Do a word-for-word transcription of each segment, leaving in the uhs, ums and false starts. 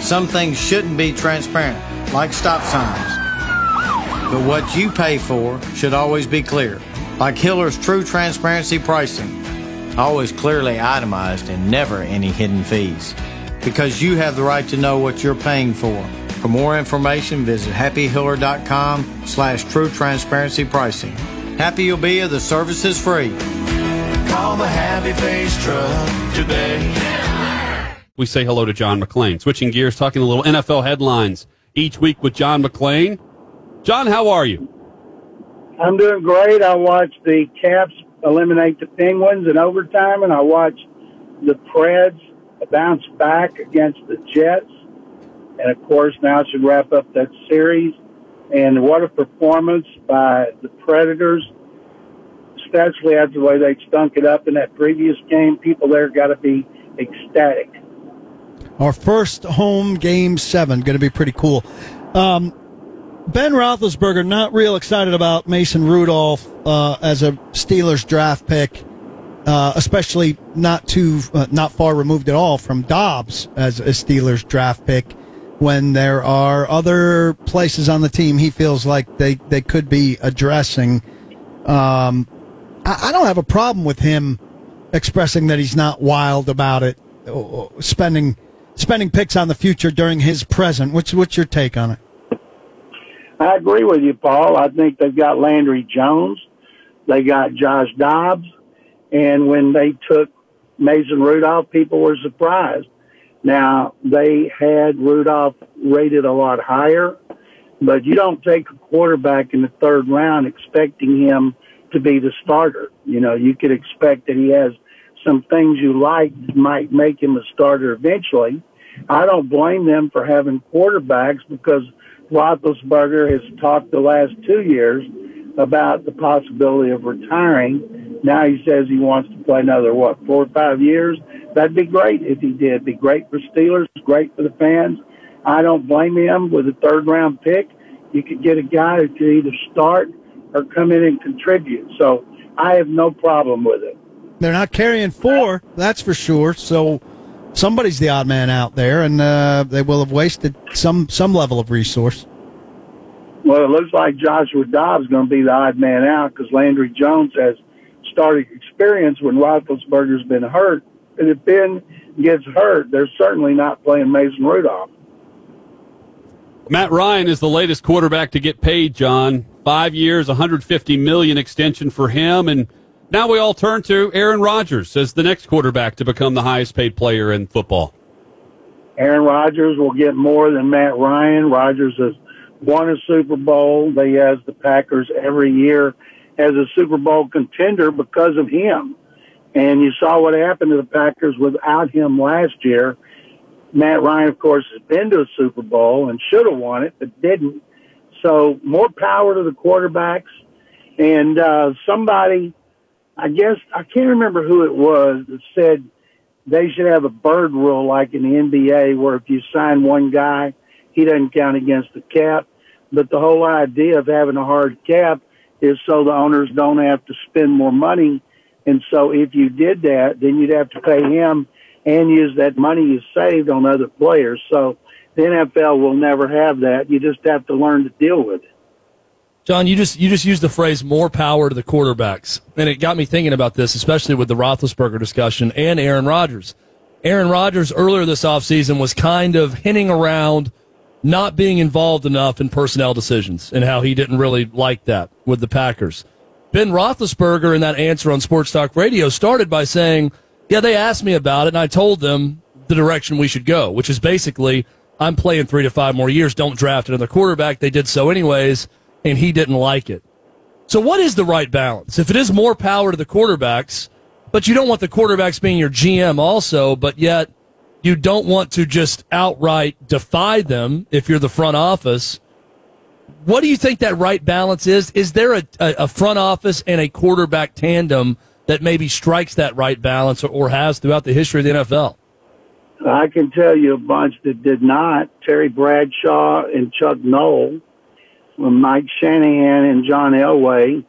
Some things shouldn't be transparent, like stop signs. But what you pay for should always be clear, like Hiller's True Transparency Pricing. Always clearly itemized and never any hidden fees. Because you have the right to know what you're paying for. For more information, visit happyhiller.com slash true transparency pricing. Happy you'll be if the service is free. Call the Happy Face Truck today. We say hello to John McClain. Switching gears, talking a little N F L headlines each week with John McClain. John, how are you? I'm doing great. I watched the Caps eliminate the Penguins in overtime, and I watched the Preds bounce back against the Jets. And, of course, now it should wrap up that series. And what a performance by the Predators, especially after the way they stunk it up in that previous game. People there got to be ecstatic. Our first home game seven, going to be pretty cool. Um, Ben Roethlisberger, not real excited about Mason Rudolph uh, as a Steelers draft pick, uh, especially not too, uh, not far removed at all from Dobbs as a Steelers draft pick. When there are other places on the team he feels like they, they could be addressing. Um, I, I don't have a problem with him expressing that he's not wild about it, spending spending picks on the future during his present. What's, what's your take on it? I agree with you, Paul. I think they've got Landry Jones. They got Josh Dobbs. And when they took Mason Rudolph, people were surprised. Now, they had Rudolph rated a lot higher, but you don't take a quarterback in the third round expecting him to be the starter. You know, you could expect that he has some things you like that might make him a starter eventually. I don't blame them for having quarterbacks because Roethlisberger has talked the last two years about the possibility of retiring. Now he says he wants to play another, what, four or five years? That'd be great if he did. Be great for Steelers, great for the fans. I don't blame him with a third-round pick. You could get a guy who could either start or come in and contribute. So I have no problem with it. They're not carrying four, that's for sure. So somebody's the odd man out there, and uh, they will have wasted some, some level of resource. Well, it looks like Joshua Dobbs is going to be the odd man out because Landry Jones has started experience when Roethlisberger's been hurt. And if Ben gets hurt, they're certainly not playing Mason Rudolph. Matt Ryan is the latest quarterback to get paid, John. Five years, one hundred fifty million dollars extension for him. And now we all turn to Aaron Rodgers as the next quarterback to become the highest paid player in football. Aaron Rodgers will get more than Matt Ryan. Rodgers has won a Super Bowl. They has the Packers every year as a Super Bowl contender because of him. And you saw what happened to the Packers without him last year. Matt Ryan, of course, has been to a Super Bowl and should have won it, but didn't. So more power to the quarterbacks. And uh, somebody, I guess, I can't remember who it was that said they should have a bird rule like in the N B A where if you sign one guy, he doesn't count against the cap. But the whole idea of having a hard cap is so the owners don't have to spend more money. And so if you did that, then you'd have to pay him and use that money you saved on other players. So the N F L will never have that. You just have to learn to deal with it. John, you just you just used the phrase more power to the quarterbacks. And it got me thinking about this, especially with the Roethlisberger discussion and Aaron Rodgers. Aaron Rodgers earlier this offseason was kind of hinting around not being involved enough in personnel decisions and how he didn't really like that with the Packers. Ben Roethlisberger, in that answer on Sports Talk Radio, started by saying, yeah, they asked me about it, and I told them the direction we should go, which is basically, I'm playing three to five more years, don't draft another quarterback. They did so anyways, and he didn't like it. So what is the right balance? If it is more power to the quarterbacks, but you don't want the quarterbacks being your G M also, but yet you don't want to just outright defy them if you're the front office, what do you think that right balance is? Is there a, a front office and a quarterback tandem that maybe strikes that right balance or, or has throughout the history of the N F L? I can tell you a bunch that did not. Terry Bradshaw and Chuck Noll, Mike Shanahan and John Elway,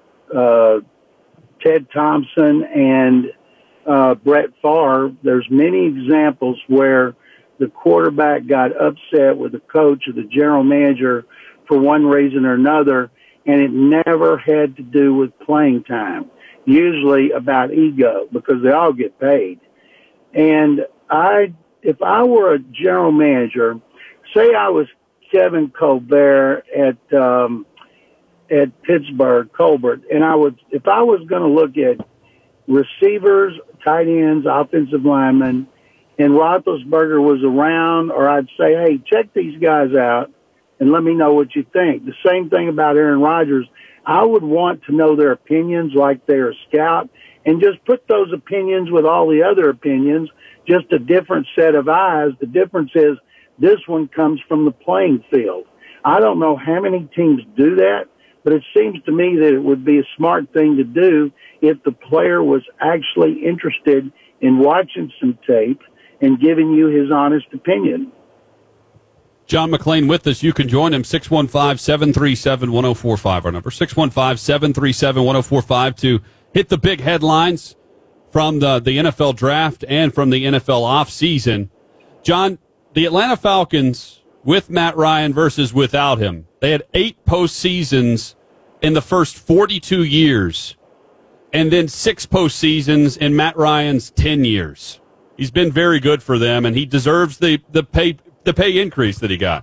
uh, Ted Thompson and uh, Brett Favre. There's many examples where the quarterback got upset with the coach or the general manager for one reason or another, and it never had to do with playing time, usually about ego, because they all get paid. And I, if I were a general manager, say I was Kevin Colbert at um, at Pittsburgh, Colbert, and I would, if I was going to look at receivers, tight ends, offensive linemen, and Roethlisberger was around, or I'd say, hey, check these guys out and let me know what you think. The same thing about Aaron Rodgers. I would want to know their opinions like they're a scout, and just put those opinions with all the other opinions, just a different set of eyes. The difference is this one comes from the playing field. I don't know how many teams do that, but it seems to me that it would be a smart thing to do if the player was actually interested in watching some tape and giving you his honest opinion. John McClain with us. You can join him, six one five, seven three seven, one oh four five, our number, six one five, seven three seven, one oh four five, to hit the big headlines from the, the N F L draft and from the N F L offseason. John, the Atlanta Falcons, with Matt Ryan versus without him, they had eight postseasons in the first forty-two years, and then six postseasons in Matt Ryan's ten years. He's been very good for them, and he deserves the, the pay the pay increase that he got.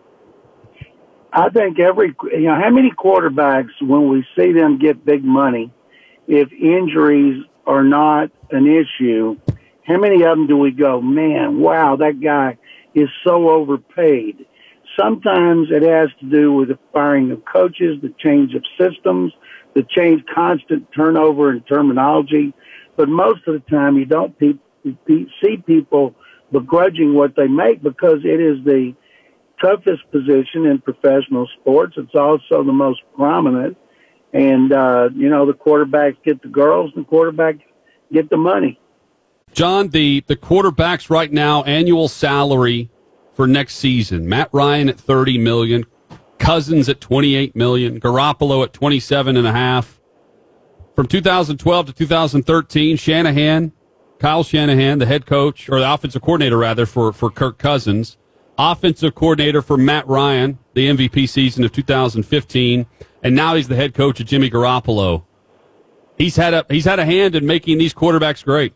I think every, you know, how many quarterbacks, when we see them get big money, if injuries are not an issue, how many of them do we go, man, wow, that guy is so overpaid? Sometimes it has to do with the firing of coaches, the change of systems, the change, constant turnover in terminology. But most of the time, you don't pe- pe- see people begrudging what they make, because it is the toughest position in professional sports. It's also the most prominent. And, uh, you know, the quarterbacks get the girls and the quarterbacks get the money. John, the, the quarterbacks right now, annual salary for next season, Matt Ryan at thirty million dollars, Cousins at twenty-eight million dollars, Garoppolo at twenty-seven and a half. From two thousand twelve to two thousand thirteen, Shanahan, Kyle Shanahan, the head coach, or the offensive coordinator, rather, for, for Kirk Cousins, offensive coordinator for Matt Ryan, the M V P season of two thousand fifteen, and now he's the head coach of Jimmy Garoppolo. He's had a he's had a hand in making these quarterbacks great.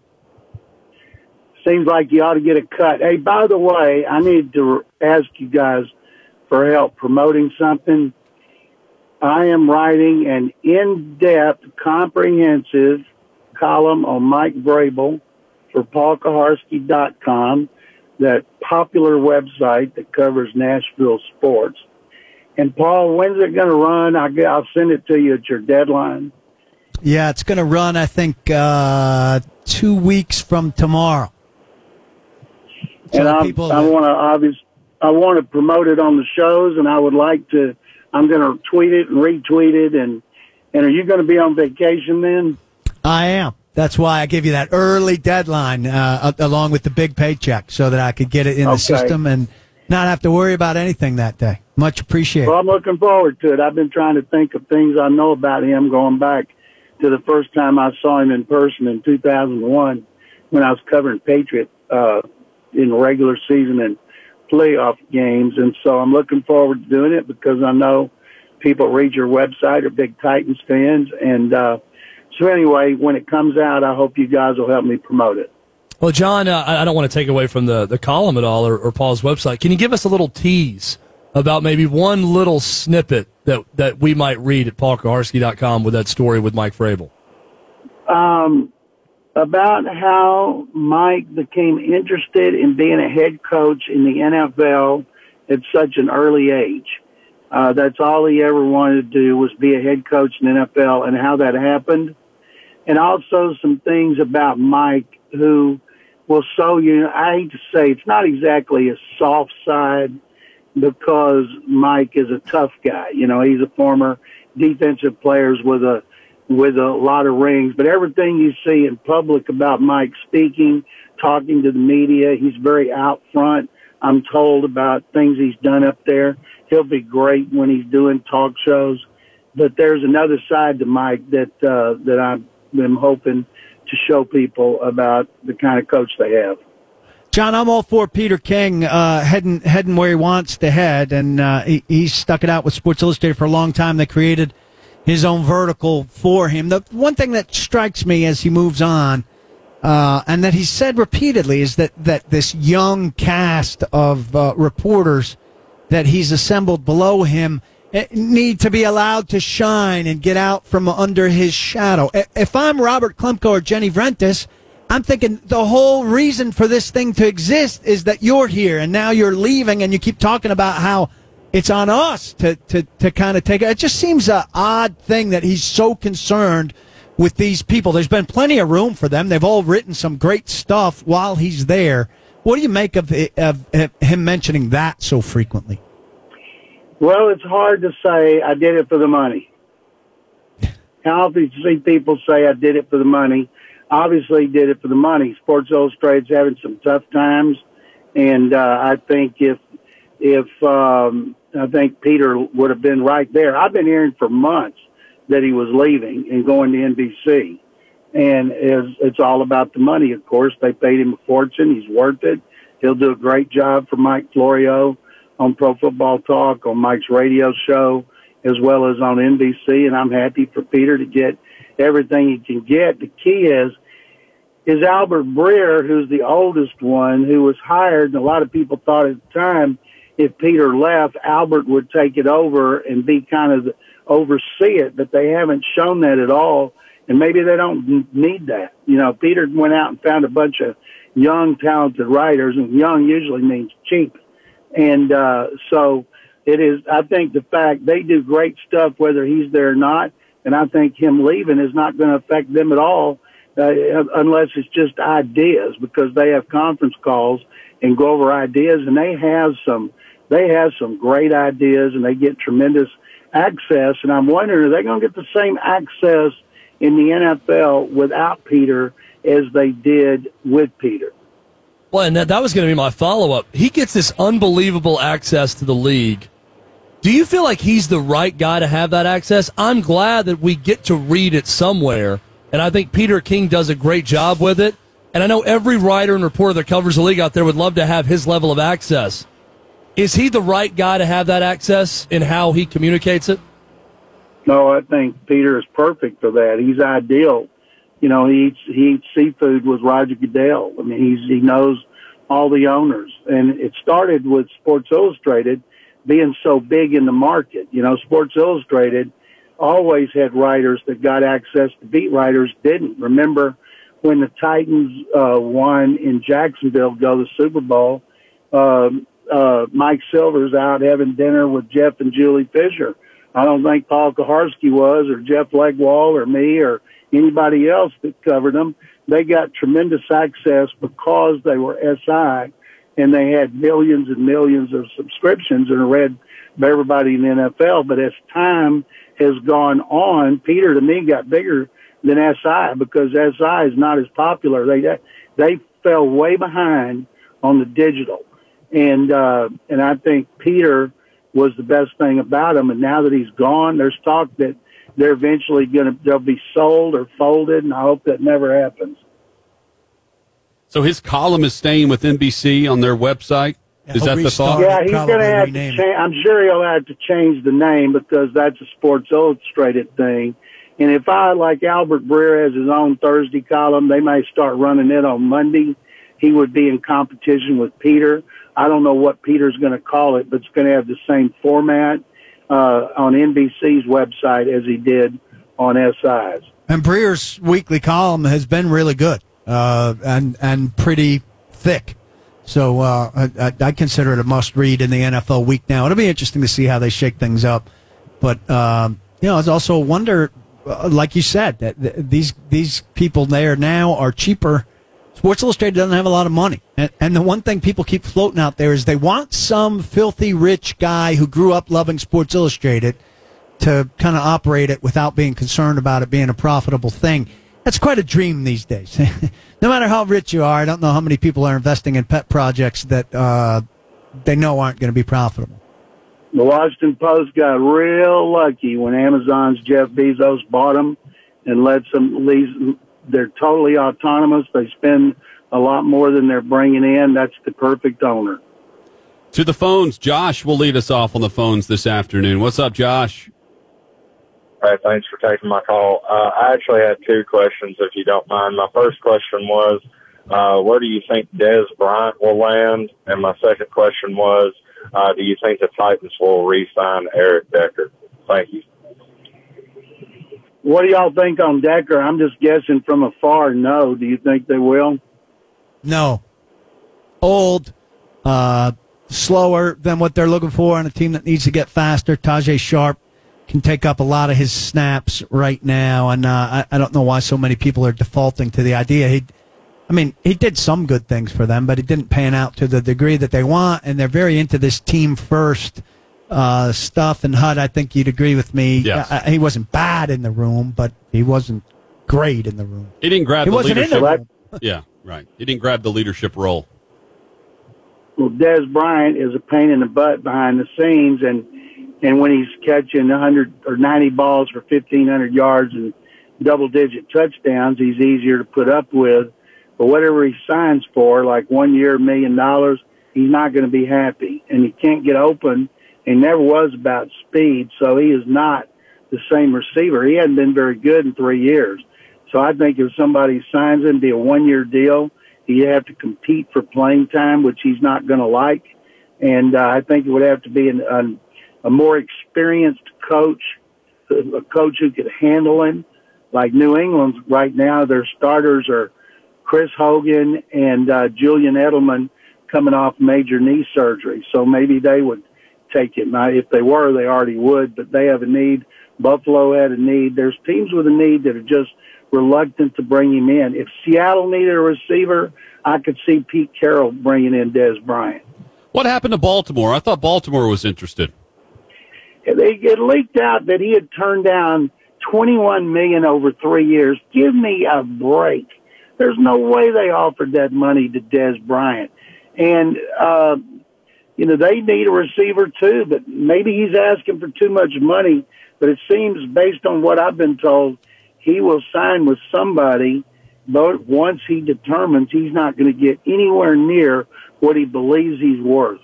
Seems like you ought to get a cut. Hey, by the way, I need to ask you guys for help promoting something. I am writing an in-depth, comprehensive column on Mike Vrabel for Paul Kaharski dot com, that popular website that covers Nashville sports. And, Paul, when's it going to run? I'll, I'll send it to you at your deadline. Yeah, it's going to run, I think, uh, two weeks from tomorrow. So and I, people I want to obvious, I want to promote it on the shows, and I would like to. I'm going to tweet it and retweet it. And and are you going to be on vacation then? I am. That's why I give you that early deadline uh, along with the big paycheck, so that I could get it in okay. the system and not have to worry about anything that day. Much appreciated. Well, I'm looking forward to it. I've been trying to think of things I know about him going back to the first time I saw him in person in two thousand one when I was covering Patriot uh, in regular season and playoff games. And so I'm looking forward to doing it, because I know people read your website are big Titans fans. And uh, so anyway, when it comes out, I hope you guys will help me promote it. Well, John, uh, I don't want to take away from the, the column at all, or, or Paul's website. Can you give us a little tease about maybe one little snippet that, that we might read at Paul Kaharski dot com with that story with Mike Vrabel? Um, about how Mike became interested in being a head coach in the N F L at such an early age. Uh, that's all he ever wanted to do, was be a head coach in the N F L, and how that happened. And also some things about Mike who will show you, I hate to say, it's not exactly a soft side, because Mike is a tough guy. You know, he's a former defensive player with a with a lot of rings. But everything you see in public about Mike speaking, talking to the media, he's very out front. I'm told about things he's done up there. He'll be great when he's doing talk shows. But there's another side to Mike that uh, that I'm, I'm hoping to show people about the kind of coach they have. John, I'm all for Peter King uh, heading heading where he wants to head, and uh, he, he's stuck it out with Sports Illustrated for a long time. They created his own vertical for him. The one thing that strikes me as he moves on, uh, and that he said repeatedly, is that, that this young cast of uh, reporters that he's assembled below him need to be allowed to shine and get out from under his shadow. If I'm Robert Klemko or Jenny Vrentas, I'm thinking the whole reason for this thing to exist is that you're here and now you're leaving and you keep talking about how it's on us to, to, to kind of take it. It just seems an odd thing that he's so concerned with these people. There's been plenty of room for them. They've all written some great stuff while he's there. What do you make of, of, of him mentioning that so frequently? Well, it's hard to say I did it for the money. How often do you see people say I did it for the money? Obviously did it for the money. Sports Illustrated's having some tough times, and uh, I think if if um, I think Peter would have been right there. I've been hearing for months that he was leaving and going to N B C, and it's, it's all about the money. Of course, they paid him a fortune. He's worth it. He'll do a great job for Mike Florio on Pro Football Talk, on Mike's radio show, as well as on N B C, and I'm happy for Peter to get everything he can get. The key is, is Albert Breer, who's the oldest one, who was hired, and a lot of people thought at the time if Peter left, Albert would take it over and be kind of the, oversee it, but they haven't shown that at all, and maybe they don't need that. You know, Peter went out and found a bunch of young, talented writers, and young usually means cheap. And uh, so it is, I think the fact they do great stuff whether he's there or not, and I think him leaving is not going to affect them at all uh, unless it's just ideas, because they have conference calls and go over ideas, and they have some they have some great ideas, and they get tremendous access. And I'm wondering, are they going to get the same access in the N F L without Peter as they did with Peter? Well, and that, that was going to be my follow-up. He gets this unbelievable access to the league. Do you feel like he's the right guy to have that access? I'm glad that we get to read it somewhere, and I think Peter King does a great job with it. And I know every writer and reporter that covers the league out there would love to have his level of access. Is he the right guy to have that access in how he communicates it? No, I think Peter is perfect for that. He's ideal. You know, he eats, he eats seafood with Roger Goodell. I mean, he's, he knows all the owners. And it started with Sports Illustrated being so big in the market. You know, Sports Illustrated always had writers that got access to beat writers didn't. Remember when the Titans uh, won in Jacksonville, go to the Super Bowl, um, uh, Mike Silver's out having dinner with Jeff and Julie Fisher. I don't think Paul Kaharski was, or Jeff Legwall, or me, or anybody else that covered them. They got tremendous access because they were S I, and they had millions and millions of subscriptions and read by everybody in the N F L. But as time has gone on, Peter, to me, got bigger than S I because S I is not as popular. They they fell way behind on the digital. And uh, and I think Peter was the best thing about him. And now that he's gone, there's talk that they're eventually going to, they'll be sold or folded, and I hope that never happens. So his column is staying with N B C on their website? Yeah, is that the thought? Yeah, he's going to have to change. I'm sure he'll have to change the name because that's a Sports Illustrated thing. And if I, like Albert Breer has his own Thursday column, they may start running it on Monday. He would be in competition with Peter. I don't know what Peter's going to call it, but it's going to have the same format uh, on N B C's website as he did on S I's. And Breer's weekly column has been really good uh, and and pretty thick. So uh, I, I consider it a must-read in the N F L week now. It'll be interesting to see how they shake things up. But, um, you know, it's also a wonder, uh, like you said, that th- these these people there now are cheaper. Sports Illustrated doesn't have a lot of money. And, and the one thing people keep floating out there is they want some filthy rich guy who grew up loving Sports Illustrated to kind of operate it without being concerned about it being a profitable thing. That's quite a dream these days. No matter how rich you are, I don't know how many people are investing in pet projects that uh, they know aren't going to be profitable. The Washington Post got real lucky when Amazon's Jeff Bezos bought them and lets them lease. They're totally autonomous. They spend a lot more than they're bringing in. That's the perfect owner. To the phones, Josh will lead us off on the phones this afternoon. What's up, Josh? Hey, thanks for taking my call. Uh, I actually had two questions, if you don't mind. My first question was, uh, where do you think Dez Bryant will land? And my second question was, uh, do you think the Titans will re-sign Eric Decker? Thank you. What do y'all think on Decker? I'm just guessing from afar, no. Do you think they will? No. Old, uh, slower than what they're looking for on a team that needs to get faster. Tajay Sharp can take up a lot of his snaps right now, and uh, I, I don't know why so many people are defaulting to the idea. He, I mean, he did some good things for them, but it didn't pan out to the degree that they want, and they're very into this team-first uh, stuff. And Hud, I think you'd agree with me. Yes. Uh, he wasn't bad in the room, but he wasn't great in the room. He didn't grab he the wasn't leadership. In the room. Yeah, right. He didn't grab the leadership role. Well, Dez Bryant is a pain in the butt behind the scenes, and and when he's catching one hundred or ninety balls for fifteen hundred yards and double-digit touchdowns, he's easier to put up with. But whatever he signs for, like one year, a million dollars, he's not going to be happy. And he can't get open. He never was about speed, so he is not the same receiver. He hadn't been very good in three years. So I think if somebody signs him, be a one-year deal, he'd have to compete for playing time, which he's not going to like. And uh, I think it would have to be an, an, a more experienced coach, a coach who could handle him. Like New England's right now, their starters are Chris Hogan and uh, Julian Edelman coming off major knee surgery. So maybe they would take it. Now, if they were, they already would, but they have a need. Buffalo had a need. There's teams with a need that are just reluctant to bring him in. If Seattle needed a receiver, I could see Pete Carroll bringing in Dez Bryant. What happened to Baltimore? I thought Baltimore was interested. It, it leaked out that he had turned down twenty-one million dollars over three years. Give me a break. There's no way they offered that money to Dez Bryant. And, uh, you know, they need a receiver too, but maybe he's asking for too much money. But it seems, based on what I've been told, he will sign with somebody, but once he determines he's not going to get anywhere near what he believes he's worth.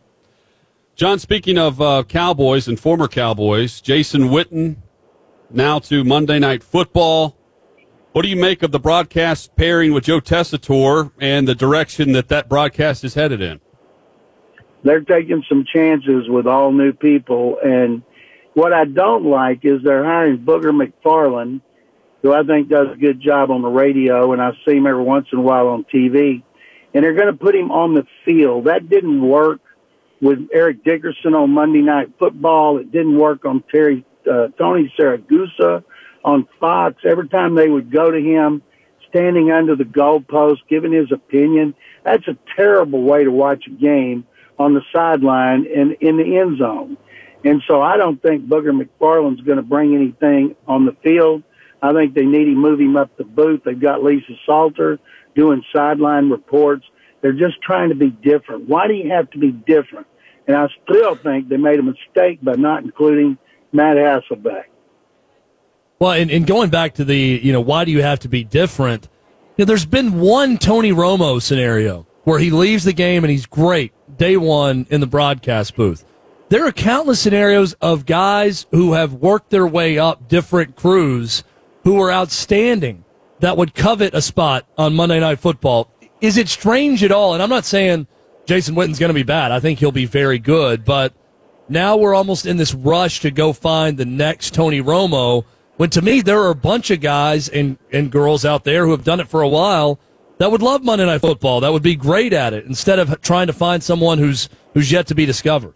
John, speaking of uh, Cowboys and former Cowboys, Jason Witten now to Monday Night Football. What do you make of the broadcast pairing with Joe Tessitore and the direction that that broadcast is headed in? They're taking some chances with all new people, and what I don't like is they're hiring Booger McFarland, who I think does a good job on the radio, and I see him every once in a while on T V, and they're going to put him on the field. That didn't work with Eric Dickerson on Monday Night Football. It didn't work on Terry uh, Tony Saragusa on Fox. Every time they would go to him, standing under the goalpost, giving his opinion, that's a terrible way to watch a game on the sideline and in the end zone. And so I don't think Booger McFarland's going to bring anything on the field. I think they need to move him up the booth. They've got Lisa Salter doing sideline reports. They're just trying to be different. Why do you have to be different? And I still think they made a mistake by not including Matt Hasselbeck. Well, and, and going back to the, you know, why do you have to be different? You know, there's been one Tony Romo scenario where he leaves the game and he's great day one in the broadcast booth. There are countless scenarios of guys who have worked their way up different crews who are outstanding that would covet a spot on Monday Night Football. Is it strange at all? And I'm not saying Jason Witten's going to be bad. I think he'll be very good. But now we're almost in this rush to go find the next Tony Romo, when to me there are a bunch of guys and, and girls out there who have done it for a while that would love Monday Night Football, that would be great at it, instead of trying to find someone who's who's yet to be discovered.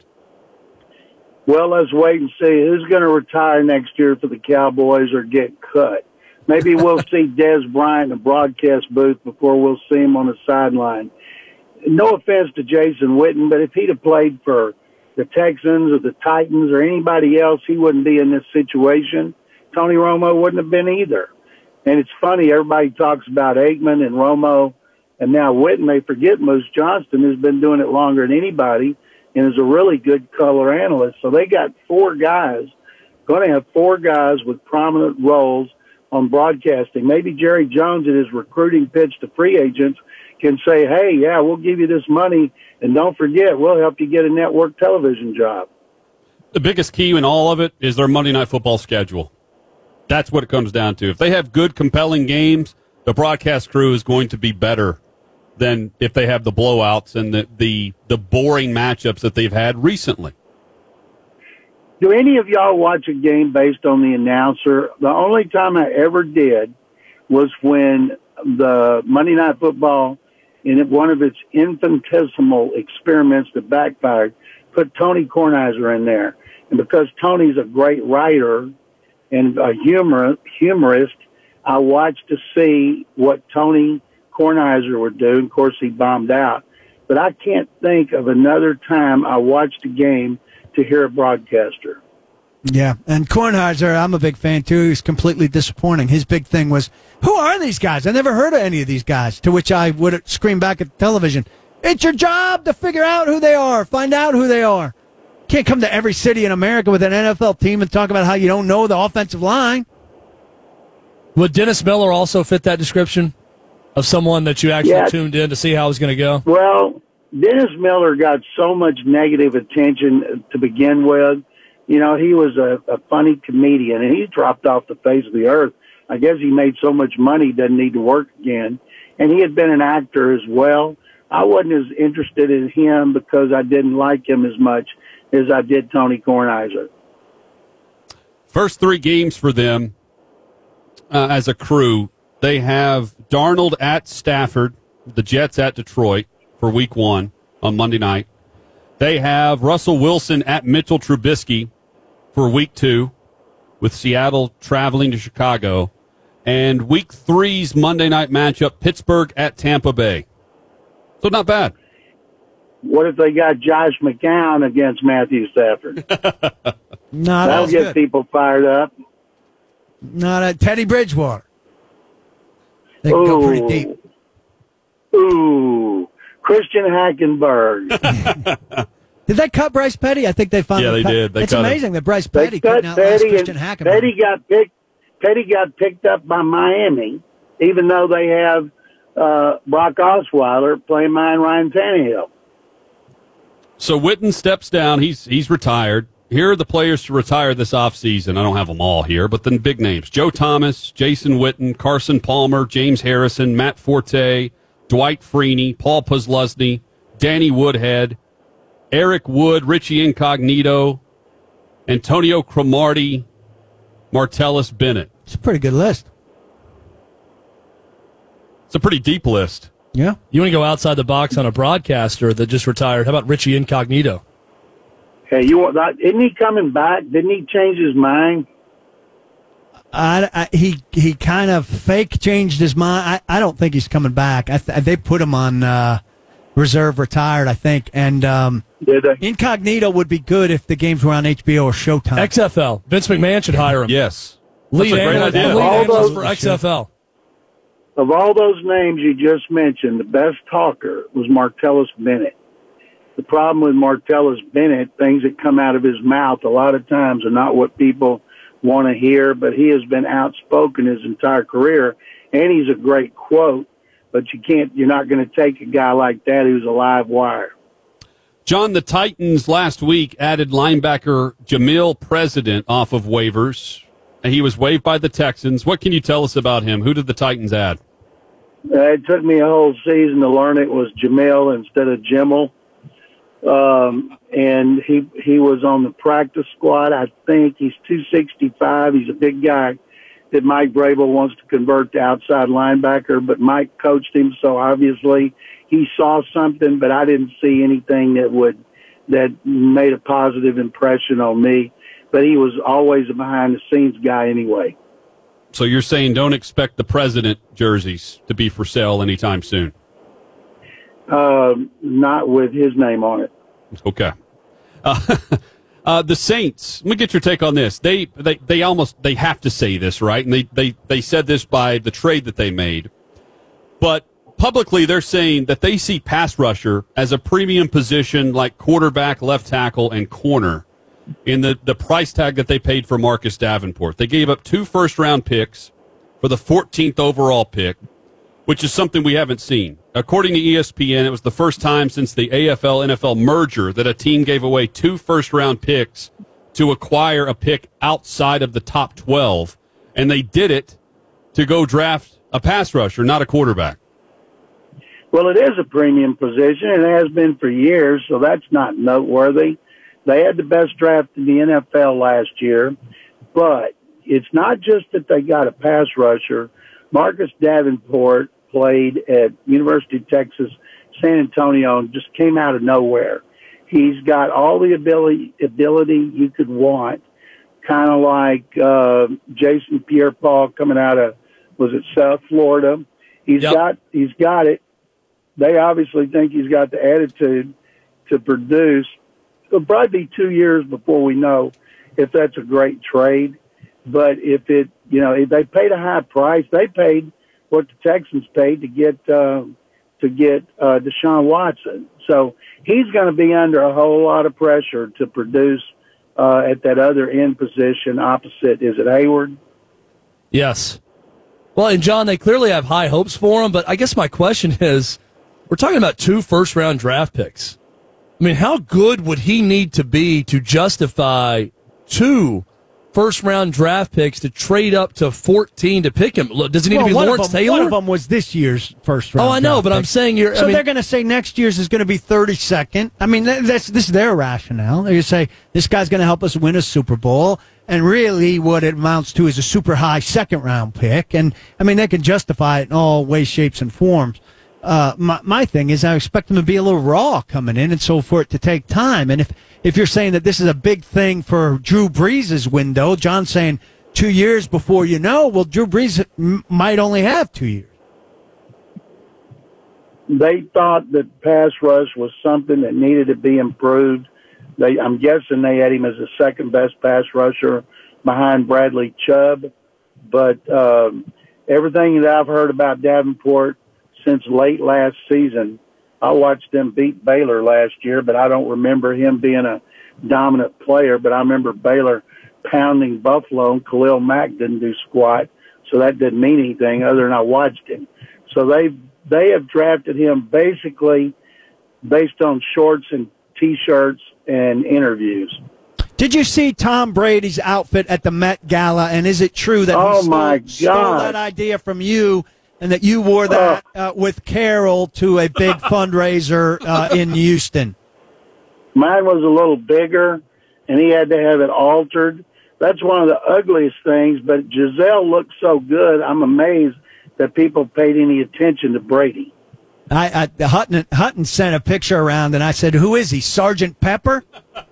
Well, let's wait and see who's going to retire next year for the Cowboys or get cut. Maybe we'll see Dez Bryant in the broadcast booth before we'll see him on the sideline. No offense to Jason Witten, but if he'd have played for the Texans or the Titans or anybody else, he wouldn't be in this situation. Tony Romo wouldn't have been either. And it's funny, everybody talks about Aikman and Romo, and now Witten. They forget Moose Johnston has been doing it longer than anybody and is a really good color analyst. So they got four guys, going to have four guys with prominent roles on broadcasting. Maybe Jerry Jones in his recruiting pitch to free agents can say, hey, yeah, we'll give you this money, and don't forget, we'll help you get a network television job. The biggest key in all of it is their Monday Night Football schedule. That's what it comes down to. If they have good, compelling games, the broadcast crew is going to be better than if they have the blowouts and the, the, the boring matchups that they've had recently. Do any of y'all watch a game based on the announcer? The only time I ever did was when the Monday Night Football, in one of its infinitesimal experiments that backfired, put Tony Kornheiser in there. And because Tony's a great writer and a humor, humorist, I watched to see what Tony Kornheiser would do. Of course, he bombed out. But I can't think of another time I watched a game to hear a broadcaster. Yeah, and Kornheiser, I'm a big fan, too. He's completely disappointing. His big thing was, who are these guys? I never heard of any of these guys, to which I would scream back at the television, it's your job to figure out who they are, find out who they are. Can't come to every city in America with an N F L team and talk about how you don't know the offensive line. Would Dennis Miller also fit that description of someone that you actually yeah. tuned in to see how it was going to go? Well, Dennis Miller got so much negative attention to begin with. You know, he was a, a funny comedian, and he dropped off the face of the earth. I guess he made so much money he doesn't need to work again. And he had been an actor as well. I wasn't as interested in him because I didn't like him as much as I did Tony Kornheiser. First three games for them uh, as a crew, they have Darnold at Stafford, the Jets at Detroit for week one on Monday night. They have Russell Wilson at Mitchell Trubisky for week two, with Seattle traveling to Chicago. And week three's Monday night matchup, Pittsburgh at Tampa Bay. So not bad. What if they got Josh McCown against Matthew Stafford? No, That'll get good. people fired up. Not at Teddy Bridgewater. They can go pretty deep. Ooh. Christian Hackenberg. Did they cut Bryce Petty? I think they finally Yeah, they cut. did. They it's cut amazing him. that Bryce They Petty cut couldn't outlast Petty, Christian and Hackenberg. Petty got picked. Petty got picked up by Miami, even though they have uh, Brock Osweiler playing mine Ryan Tannehill. So Witten steps down. He's he's retired. Here are the players to retire this offseason. I don't have them all here, but then big names. Joe Thomas, Jason Witten, Carson Palmer, James Harrison, Matt Forte, Dwight Freeney, Paul Posluszny, Danny Woodhead, Eric Wood, Richie Incognito, Antonio Cromartie, Martellus Bennett. It's a pretty good list. It's a pretty deep list. Yeah. You want to go outside the box on a broadcaster that just retired? How about Richie Incognito? Hey, you want that? Isn't he coming back? Didn't he change his mind? I, I, he he kind of fake changed his mind. I, I don't think he's coming back. I th- they put him on uh, reserve retired, I think. And um, Did they? Incognito would be good if the games were on H B O or Showtime. X F L. Vince McMahon should hire him. Yes. Lead That's a great analyst, idea. lead All analyst those- for X F L. Of all those names you just mentioned, the best talker was Martellus Bennett. The problem with Martellus Bennett, things that come out of his mouth a lot of times are not what people want to hear, but he has been outspoken his entire career, and he's a great quote, but you can't, you're not going to take a guy like that who's a live wire. John, the Titans last week added linebacker Jamil President off of waivers. And he was waived by the Texans. What can you tell us about him? Who did the Titans add? Uh, it took me a whole season to learn it was Jamil instead of Jimmel. Um, and he he was on the practice squad. I think he's two sixty-five. He's a big guy that Mike Vrabel wants to convert to outside linebacker, but Mike coached him, so obviously he saw something, but I didn't see anything that would that made a positive impression on me. But he was always a behind-the-scenes guy anyway. So you're saying don't expect the President jerseys to be for sale anytime soon? Uh, not with his name on it. Okay. Uh, uh, the Saints, let me get your take on this. They they they almost they have to say this, right? And they, they, they said this by the trade that they made. But publicly they're saying that they see pass rusher as a premium position like quarterback, left tackle, and corner in the, the price tag that they paid for Marcus Davenport. They gave up two first-round picks for the fourteenth overall pick, which is something we haven't seen. according to E S P N, it was the first time since the A F L N F L merger that a team gave away two first-round picks to acquire a pick outside of the top twelve, and they did it to go draft a pass rusher, not a quarterback. Well, it is a premium position, and it has been for years, so that's not noteworthy. They had the best draft in the N F L last year, but it's not just that they got a pass rusher. Marcus Davenport played at University of Texas, San Antonio, and just came out of nowhere. He's got all the ability ability you could want, kind of like uh, Jason Pierre-Paul coming out of, was it South Florida? He's Yep. got he's got it. They obviously think he's got the attitude to produce. It'll probably be two years before we know if that's a great trade. But if it, you know, if they paid a high price, they paid what the Texans paid to get uh, to get uh, Deshaun Watson. So he's going to be under a whole lot of pressure to produce uh, at that other end position opposite. Is it Hayward? Yes. Well, and John, they clearly have high hopes for him, but I guess my question is, we're talking about two first-round draft picks. I mean, how good would he need to be to justify two first-round draft picks to trade up to fourteen to pick him? Does it need well, to be one Lawrence of them, Taylor? One of them was this year's first round. Oh, I know, draft but pick. I'm saying you're. So I mean, they're going to say next year's is going to be thirty-second. I mean, that- that's this is their rationale. They say this guy's going to help us win a Super Bowl, and really, what it amounts to is a super high second round pick. And I mean, they can justify it in all ways, shapes, and forms. Uh, my, my thing is I expect them to be a little raw coming in and so for it to take time. And if, if you're saying that this is a big thing for Drew Brees' window, John's saying two years before you know, well, Drew Brees m- might only have two years. They thought that pass rush was something that needed to be improved. They, I'm guessing they had him as the second best pass rusher behind Bradley Chubb. But um, everything that I've heard about Davenport since late last season, I watched them beat Baylor last year, but I don't remember him being a dominant player. But I remember Baylor pounding Buffalo, and Khalil Mack didn't do squat, so that didn't mean anything other than I watched him. So they they have drafted him basically based on shorts and T-shirts and interviews. Did you see Tom Brady's outfit at the Met Gala? And is it true that Oh, he stole, my stole God. that idea from you and that you wore that uh, with Carol to a big fundraiser uh, in Houston? Mine was a little bigger, and he had to have it altered. That's one of the ugliest things, but Giselle looked so good, I'm amazed that people paid any attention to Brady. I, I Hutton, Hutton sent a picture around, and I said, "Who is he? Sergeant Pepper?"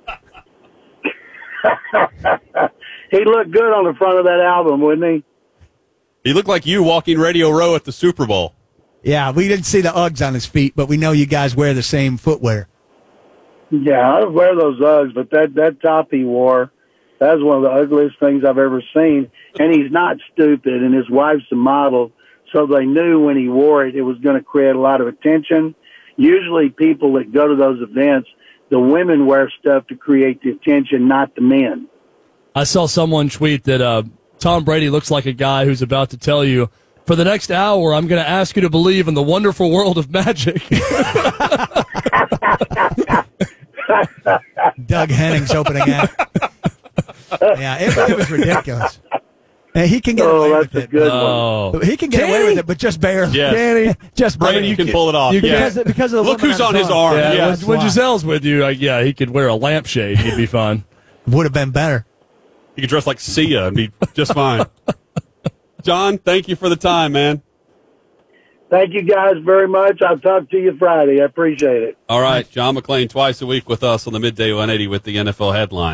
He looked good on the front of that album, wouldn't he? He looked like you walking Radio Row at the Super Bowl. Yeah, we didn't see the Uggs on his feet, but we know you guys wear the same footwear. Yeah, I wear those Uggs, but that, that top he wore, that was one of the ugliest things I've ever seen. And he's not stupid, and his wife's a model, so they knew when he wore it, it was going to create a lot of attention. Usually people that go to those events, the women wear stuff to create the attention, not the men. I saw someone tweet that uh, Tom Brady looks like a guy who's about to tell you, for the next hour, I'm going to ask you to believe in the wonderful world of magic. Doug Henning's opening act. Yeah, it, it was ridiculous. And he can get Oh, away that's with a it. good Oh. He can get Can away he? with it, but just barely. Yes. Danny, just Brady barely. can pull it off. you Yeah. Because, because of the Look woman who's on his arm. Yeah, Yeah, when, that's when why. Giselle's with you, like, yeah, he could wear a lampshade. He'd be fine. Would have been better. You could dress like Sia and be just fine. John, thank you for the time, man. Thank you guys very much. I'll talk to you Friday. I appreciate it. All right, John McClain twice a week with us on the Midday one eighty with the N F L headline.